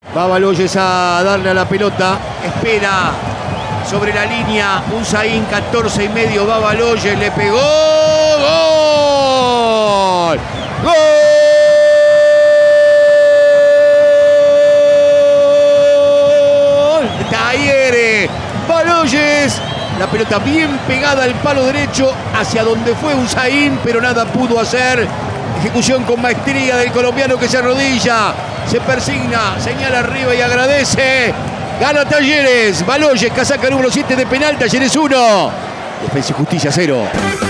Va Baloyes a darle a la pelota. Espera sobre la línea. Hussein, 14 y medio. Va Baloyes, le pegó. ¡Gol! ¡Gol! Talleres. Baloyes. La pelota bien pegada al palo derecho hacia donde fue Hussein, pero nada pudo hacer. Ejecución con maestría del colombiano que se arrodilla, se persigna, señala arriba y agradece. Gana Talleres. Baloyes, casaca número 7 de penal. Talleres 1. Defensa y Justicia 0.